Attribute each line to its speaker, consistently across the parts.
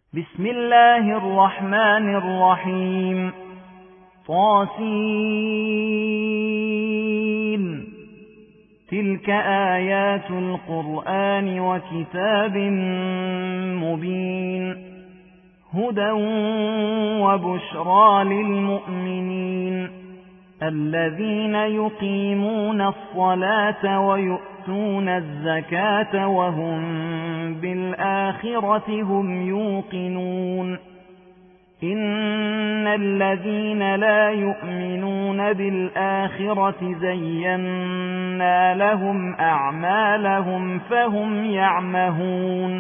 Speaker 1: بسم الله الرحمن الرحيم طاسين تلك آيات القرآن وكتاب مبين هدى وبشرى للمؤمنين الذين يقيمون الصلاة ويؤتون الزكاة وهم بالآخرة هم يوقنون إن الذين لا يؤمنون بالآخرة زينا لهم أعمالهم فهم يعمهون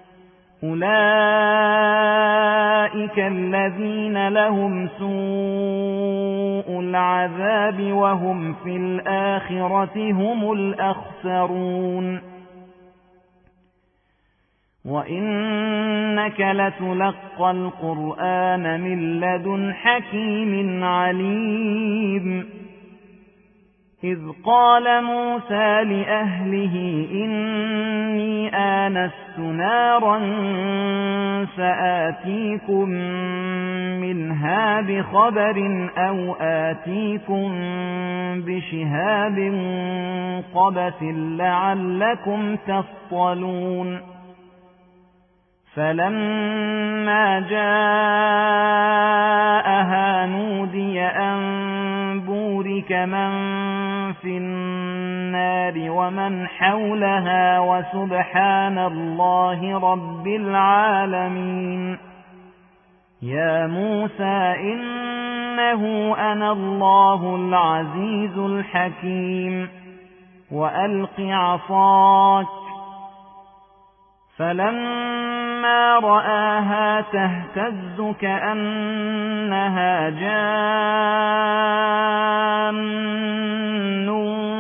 Speaker 1: أولئك الذين لهم سوء العذاب وهم في الآخرة هم الأخسرون وإنك لتلقى القرآن من لدن حكيم عليم إذ قال موسى لأهله إني آنست نارا سآتيكم منها بخبر أو آتيكم بشهاب قبس لعلكم تصطلون فلما جاءها نودي أن بورك من في النار ومن حولها وسبحان الله رب العالمين يا موسى إنه أنا الله العزيز الحكيم وألق عصاك فلما رآها تهتز كأنها جان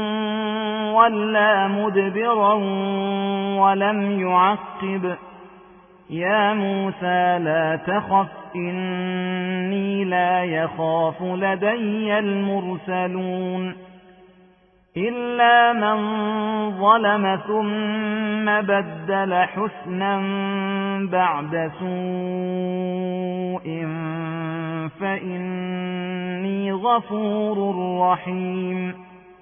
Speaker 1: ولا مدبرا ولم يعقب يا موسى لا تخف إني لا يخاف لدي المرسلون إلا من ظلم ثم بدل حسنا بعد سوء فإني غفور رحيم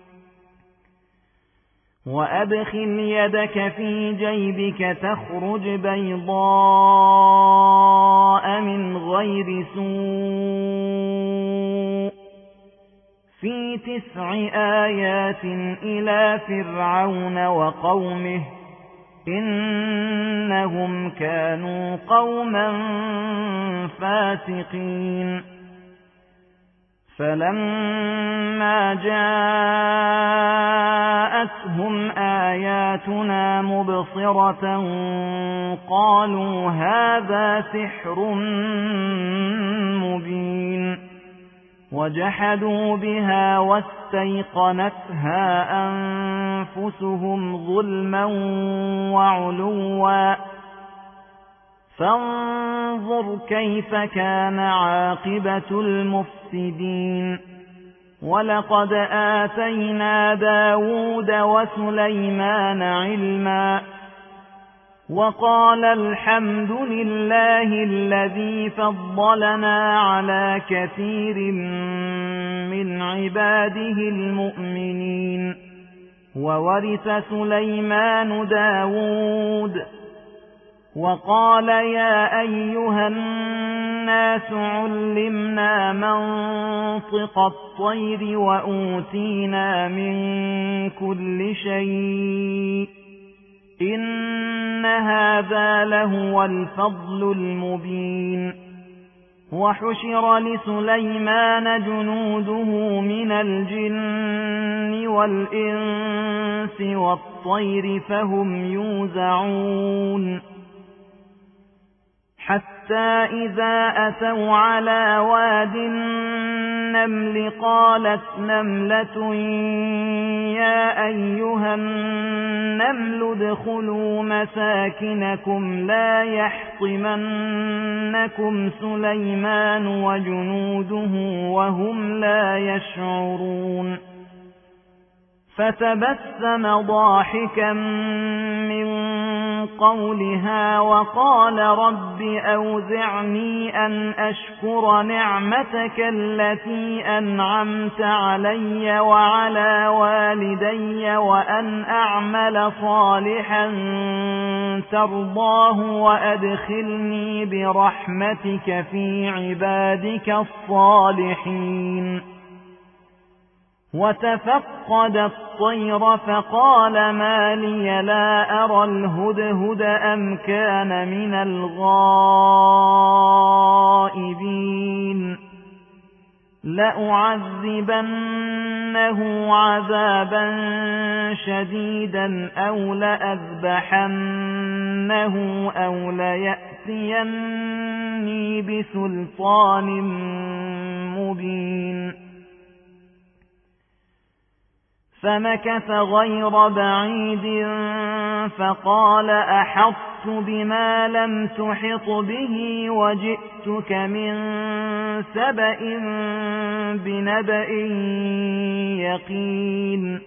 Speaker 1: وأدخل يدك في جيبك تخرج بيضاء من غير سوء في 9 آيات إلى فرعون وقومه إنهم كانوا قوما فاسقين فلما جاءتهم آياتنا مبصرة قالوا هذا سحر مبين وجحدوا بها واستيقنتها أنفسهم ظلما وعلوا فانظر كيف كان عاقبة المفسدين ولقد آتينا داود وسليمان علما وقال الحمد لله الذي فضلنا على كثير من عباده المؤمنين وورث سليمان داود وقال يا أيها الناس علمنا منطق الطير وأوتينا من كل شيء إن هذا لهو الفضل المبين وحشر لسليمان جنوده من الجن والإنس والطير فهم يوزعون حتى إذا أتوا على واد النمل قالت نملة يا أيها النمل ادخلوا مساكنكم لا يحطمنكم سليمان وجنوده وهم لا يشعرون فتبسم ضاحكا من قولها وقال رب أوزعني أن أشكر نعمتك التي أنعمت علي وعلى والدي وأن أعمل صالحا ترضاه وأدخلني برحمتك في عبادك الصالحين. وتفقد الطير فقال ما لي لا أرى الهدهد أم كان من الغائبين لأعذبنه عذابا شديدا أو لأذبحنه أو ليأتيني بسلطان مبين. فمكث غير بعيد فقال أحطت بما لم تحط به وجئتك من سبأ بنبأ يقين.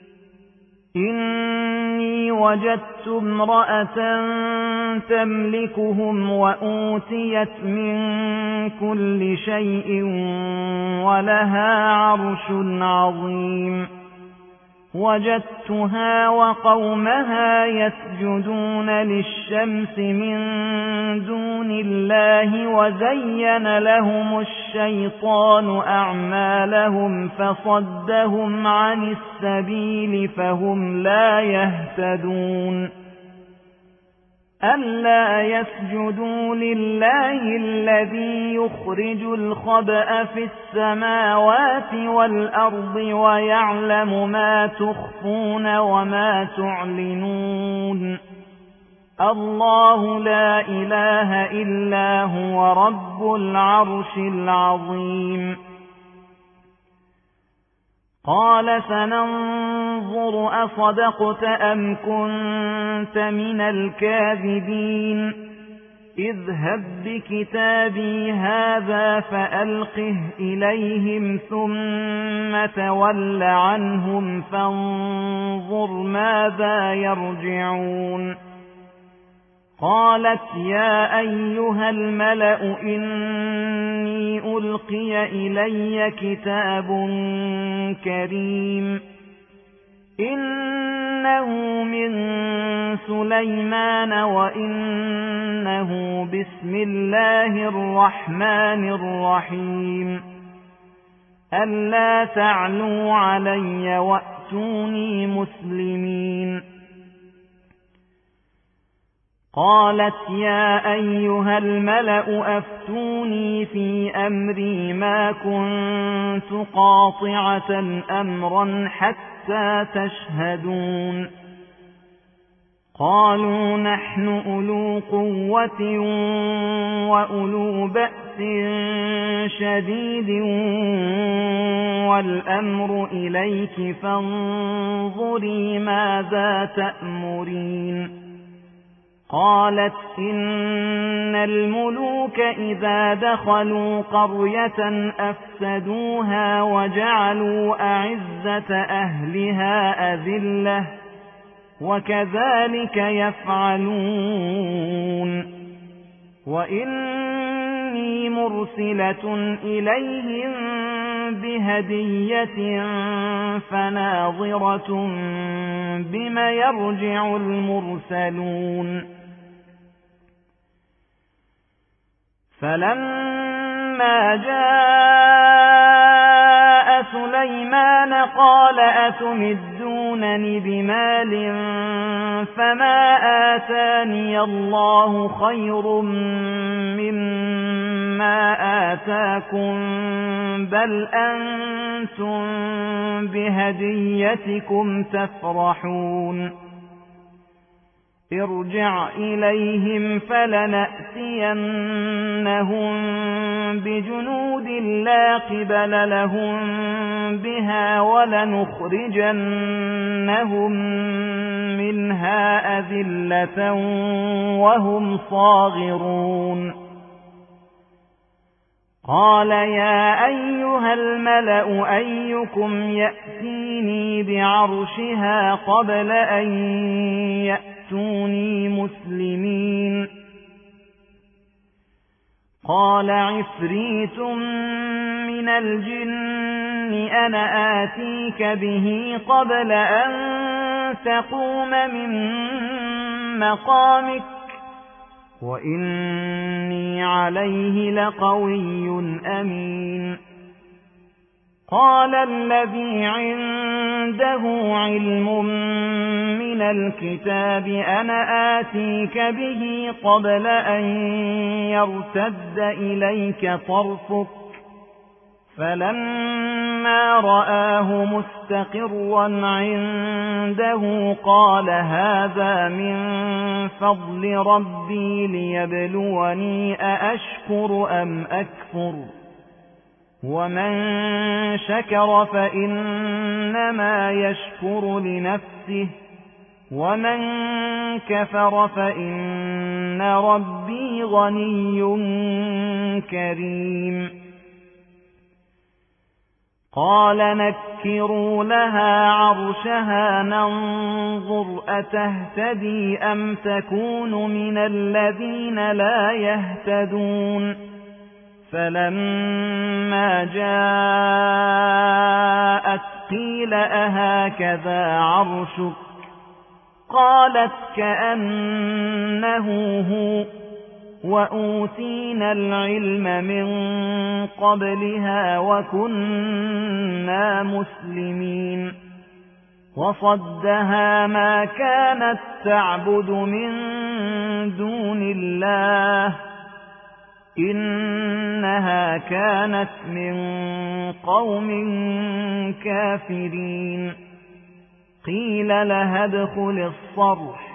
Speaker 1: إني وجدت امرأة تملكهم وأوتيت من كل شيء ولها عرش عظيم. وجدتها وقومها يسجدون للشمس من دون الله وزين لهم الشيطان أعمالهم فصدهم عن السبيل فهم لا يهتدون. ألا يسجدوا لله الذي يخرج الخبأ في السماوات والأرض ويعلم ما تخفون وما تعلنون. الله لا إله إلا هو رب العرش العظيم. قال سننظر أصدقت أم كنت من الكاذبين. اذهب بكتابي هذا فألقه إليهم ثم تول عنهم فانظر ماذا يرجعون. قالت يا أيها الملأ إني ألقي إلي كتاب كريم إنه من سليمان وإنه بسم الله الرحمن الرحيم. ألا تعلوا علي وأتوني مسلمين. قالت يا أيها الملأ أفتوني في أمري ما كنت قاطعة أمرا حتى تشهدون. قالوا نحن أولو قوة وأولو بأس شديد والأمر إليك فانظري ماذا تأمرين. قالت إن الملوك إذا دخلوا قرية أفسدوها وجعلوا أعزة أهلها أذلة وكذلك يفعلون. وإني مرسلة إليهم بهدية فناظرة بما يرجع المرسلون. فلما جاء سليمان قال أتمدونني بمال فما آتاني الله خير مما آتاكم بل أنتم بهديتكم تفرحون. ارجع إليهم فلنأتينهم بجنود لا قبل لهم بها ولنخرجنهم منها أذلة وهم صاغرون. قال يا أيها الملأ أيكم يأتيني بعرشها قبل أن يأتوني مسلمين قال عفريت من الجن أنا آتيك به قبل أن تقوم من مقامك وإني عليه لقوي أمين قال الذي عنده علم من الكتاب أنا آتيك به قبل أن يرتد إليك طرفك فلما رآه مستقرا عنده قال هذا من فضل ربي ليبلوني أأشكر أم أكفر ومن شكر فإنما يشكر لنفسه ومن كفر فإن ربي غني كريم قال نكروا لها عرشها ننظر أتهتدي أم تكون من الذين لا يهتدون فلما جاءت قيل أهكذا عرشك قالت كأنه هو وأوتينا العلم من قبلها وكنا مسلمين وصدها ما كانت تعبد من دون الله إنها كانت من قوم كافرين قيل لها ادخل الصرح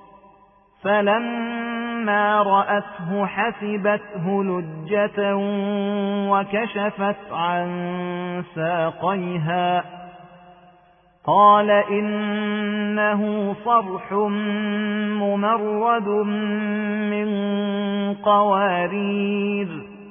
Speaker 1: فلما رأته حسبته لجة وكشفت عن ساقيها قال إنه صرح ممرد من قوارير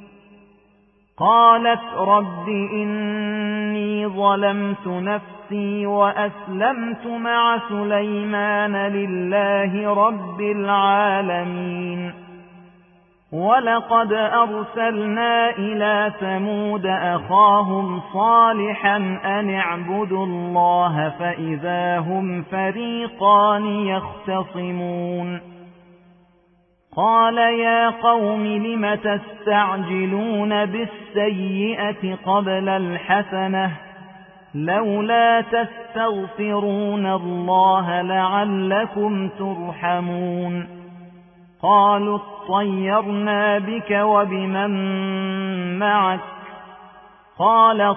Speaker 1: قالت رب إني ظلمت نفسي وأسلمت مع سليمان لله رب العالمين ولقد أرسلنا إلى ثمود أخاهم صالحا أن اعبدوا الله فإذا هم فريقان يختصمون قال يا قوم لم تستعجلون بالسيئة قبل الحسنة لولا تستغفرون الله لعلكم ترحمون قالوا اطيرنا بك وبمن معك قال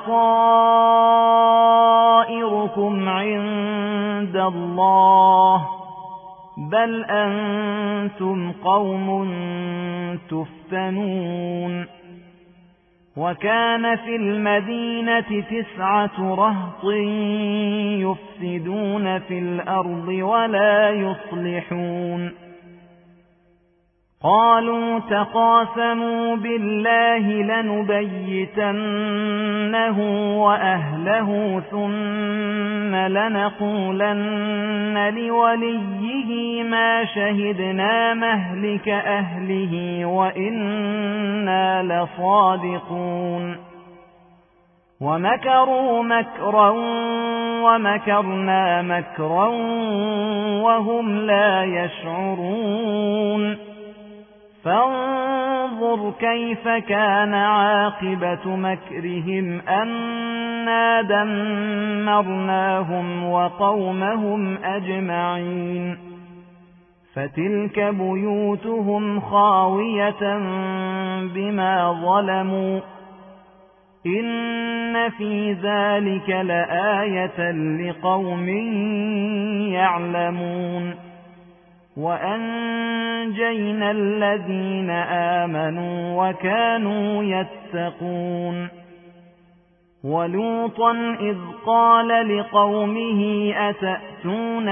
Speaker 1: طائركم عند الله بل أنتم قوم تفتنون وكان في المدينة 9 رهط يفسدون في الأرض ولا يصلحون قالوا تقاسموا بالله لنبيتنه وأهله ثم لنقولن لوليه ما شهدنا مهلك أهله وإنا لصادقون ومكروا مكرا ومكرنا مكرا وهم لا يشعرون فانظر كيف كان عاقبة مكرهم أنا دمرناهم وقومهم أجمعين فتلك بيوتهم خاوية بما ظلموا إن في ذلك لآية لقوم يعلمون وأنجينا الذين آمنوا وكانوا يتقون ولوطا إذ قال لقومه أتأتون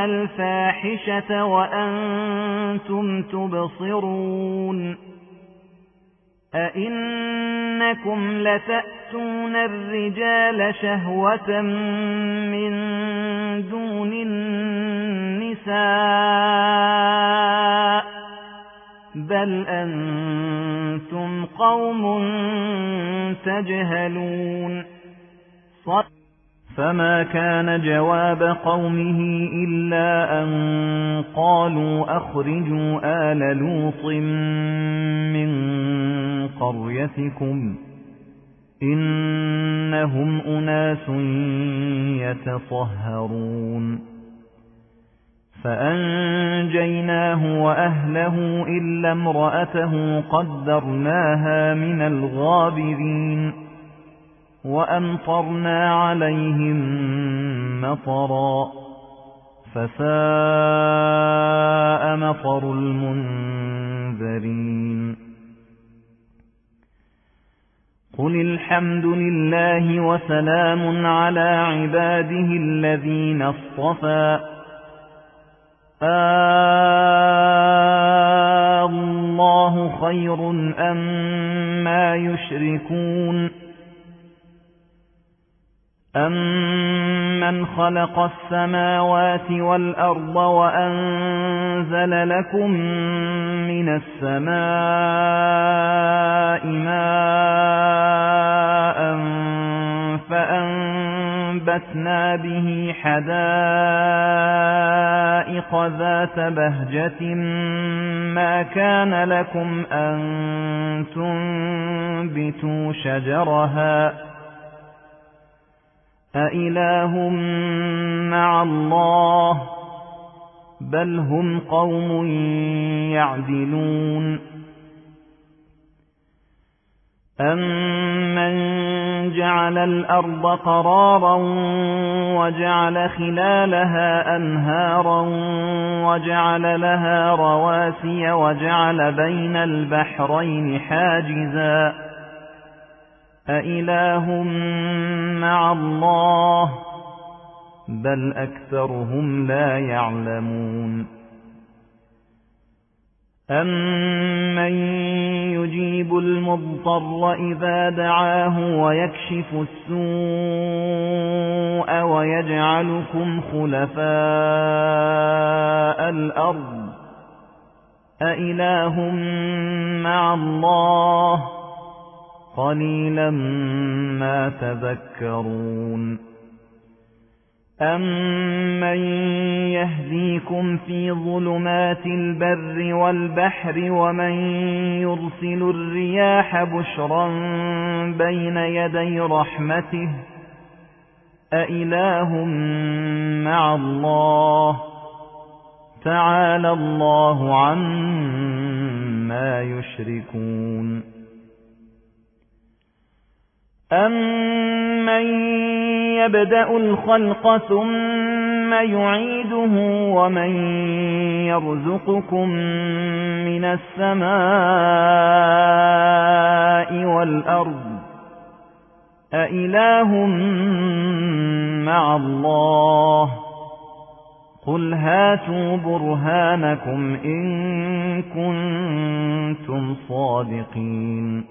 Speaker 1: الفاحشة وأنتم تبصرون أئنكم لتأتون الرجال شهوة من دون النساء بل أنتم قوم تجهلون فما كان جواب قومه إلا أن قالوا أخرجوا آل لوط من قريتكم إنهم أناس يتطهرون فأنجيناه وأهله إلا امرأته قدرناها من الغابرين وأمطرنا عليهم مطرا فساء مطر المنذرين قل الحمد لله وسلام على عباده الذين اصطفى الله خير أما يشركون أَمَّنْ خَلَقَ السَّمَاوَاتِ وَالْأَرْضَ وَأَنزَلَ لَكُم مِّنَ السَّمَاءِ مَاءً فَأَنبَتْنَا بِهِ حَدَائِقَ ذَاتَ بَهْجَةٍ مَا كَانَ لَكُمْ أَن تُنبِتُوا شَجَرَهَا أإله مع الله بل هم قوم يعدلون أمن جعل الأرض قرارا وجعل خلالها أنهارا وجعل لها رواسي وجعل بين البحرين حاجزا أإله مع الله بل أكثرهم لا يعلمون أمن يجيب المضطر إذا دعاه ويكشف السوء ويجعلكم خلفاء الأرض أإله مع الله قليلا ما تذكرون أمن يهديكم في ظلمات البر والبحر ومن يرسل الرياح بشرا بين يدي رحمته أإله مع الله تعالى الله عما يشركون أَمَّن يَبْدَأُ الْخَلْقَ ثُمَّ يُعِيدُهُ وَمَن يَرْزُقُكُم مِّنَ السَّمَاءِ وَالْأَرْضِ أَإِلَٰهٌ مَّعَ اللَّهِ قُلْ هَاتُوا بُرْهَانَكُمْ إِن كُنتُمْ صَادِقِينَ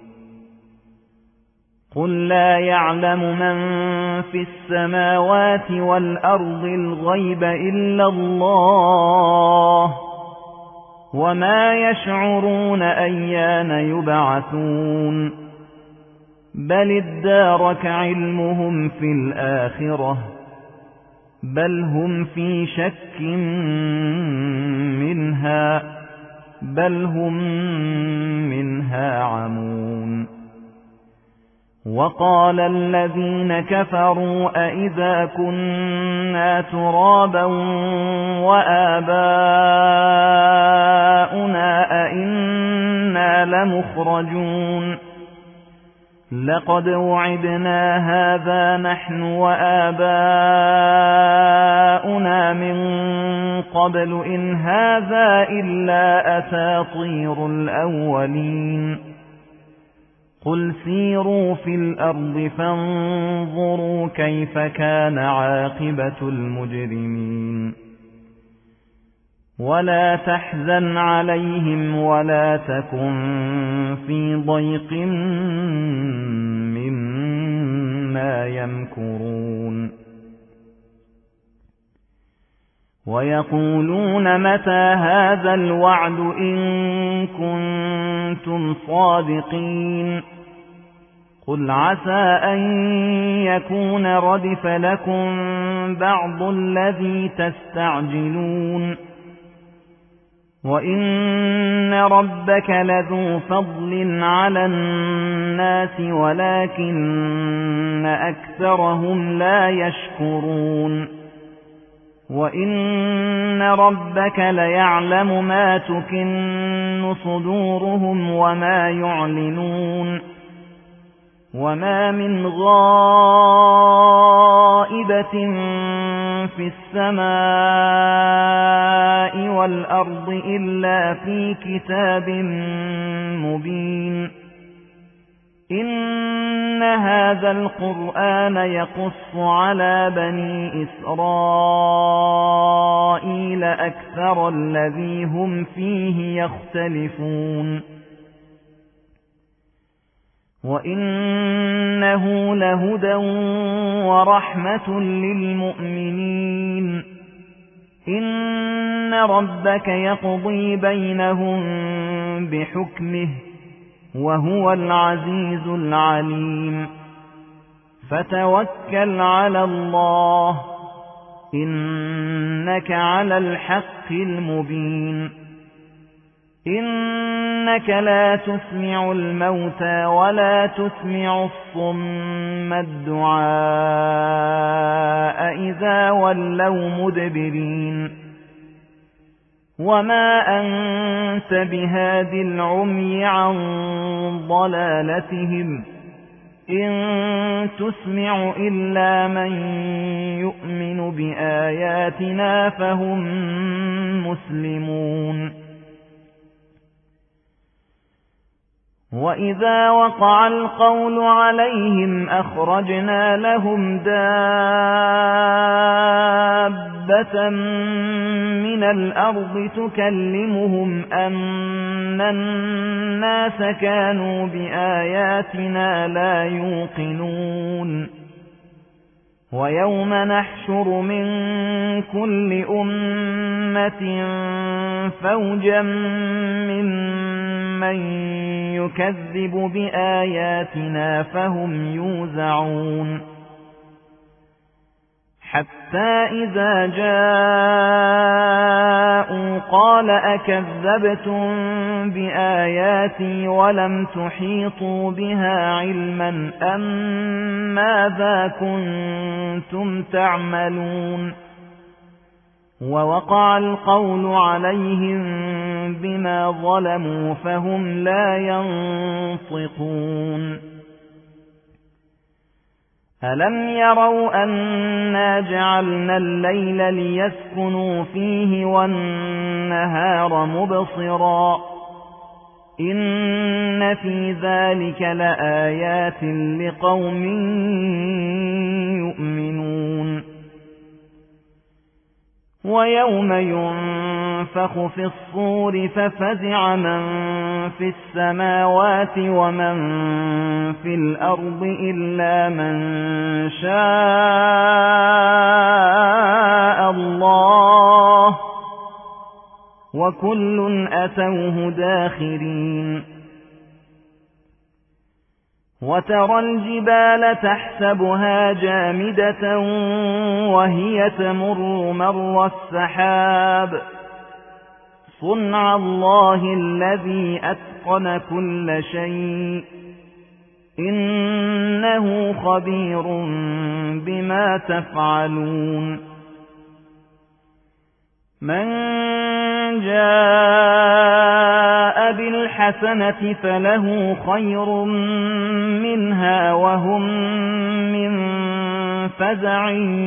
Speaker 1: قُل لَّا يَعْلَمُ مَن فِي السَّمَاوَاتِ وَالْأَرْضِ الْغَيْبَ إِلَّا اللَّهُ وَمَا يَشْعُرُونَ أَيَّانَ يُبْعَثُونَ بَلِ ادَّارَكَ عِلْمُهُمْ فِي الْآخِرَةِ بَلْ هُمْ فِي شَكٍّ مِّنْهَا بَلْ هُمْ مِنْهَا عَمُونَ وَقَالَ الَّذِينَ كَفَرُوا أَإِذَا كُنَّا تُرَابًا وَآبَاؤُنَا أَإِنَّا لَمُخْرَجُونَ لَقَدْ وُعِدْنَا هَذَا نَحْنُ وَآبَاؤُنَا مِنْ قَبْلُ إِنْ هَذَا إِلَّا أَسَاطِيرُ الْأَوَّلِينَ قُلْ سِيرُوا فِي الْأَرْضِ فَانظُرُوا كَيْفَ كَانَ عَاقِبَةُ الْمُجْرِمِينَ ولا تحزن عليهم ولا تكن في ضيق مما يمكرون ويقولون متى هذا الوعد إن كنتم صادقين قل عسى أن يكون ردف لكم بعض الذي تستعجلون وإن ربك لذو فضل على الناس ولكن أكثرهم لا يشكرون وإن ربك ليعلم ما تكن صدورهم وما يعلنون وما من غائبة في السماء والأرض إلا في كتاب مبين إن هذا القرآن يقص على بني إسرائيل أكثر الذي هم فيه يختلفون وإنه لهدى ورحمة للمؤمنين إن ربك يقضي بينهم بحكمه وهو العزيز العليم فتوكل على الله إنك على الحق المبين إنك لا تسمع الموتى ولا تسمع الصم الدعاء إذا ولوا مدبرين وما أنت بهاد العمي عن ضلالتهم إن تسمع إلا من يؤمن بآياتنا فهم مسلمون وإذا وقع القول عليهم أخرجنا لهم دابة من الأرض تكلمهم أن الناس كانوا بآياتنا لا يوقنون ويوم نحشر من كل أمة فوجا ممن يكذب بآياتنا فهم يوزعون حتى إذا جاءوا قال أكذبتم بآياتي ولم تحيطوا بها علما أم ماذا كنتم تعملون ووقع القول عليهم بما ظلموا فهم لا ينطقون ألم يروا أنا جعلنا الليل ليسكنوا فيه والنهار مبصرا إن في ذلك لآيات لقوم يؤمنون ويوم ينفخ في الصور ففزع من في السماوات ومن في الأرض إلا من شاء الله وكل أتوه داخرين وترى الجبال تحسبها جامدة وهي تمر مر السحاب صنع الله الذي أتقن كل شيء إنه خبير بما تفعلون من جاء بالحسنة فله خير منها وهم من فزع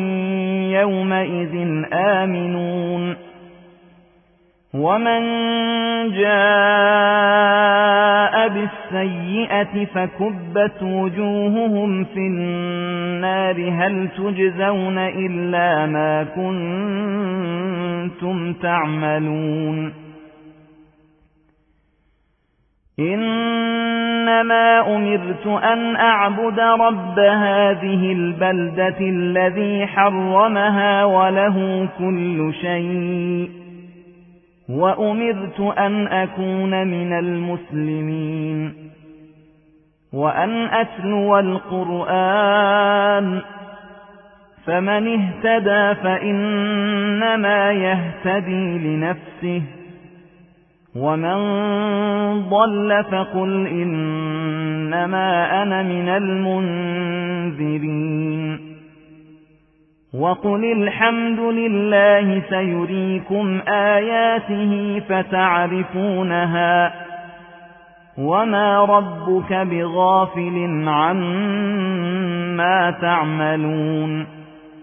Speaker 1: يومئذ آمنون ومن جاء بالسيئة فكبت وجوههم في النار هل تجزون إلا ما كنتم تعملون إنما أمرت أن أعبد رب هذه البلدة الذي حرمها وله كل شيء وأمرت أن أكون من المسلمين وأن أتلو القرآن فمن اهتدى فإنما يهتدي لنفسه ومن ضل فقل إنما أنا من المنذرين وقل الحمد لله سيريكم آياته فتعرفونها وما ربك بغافل عما تعملون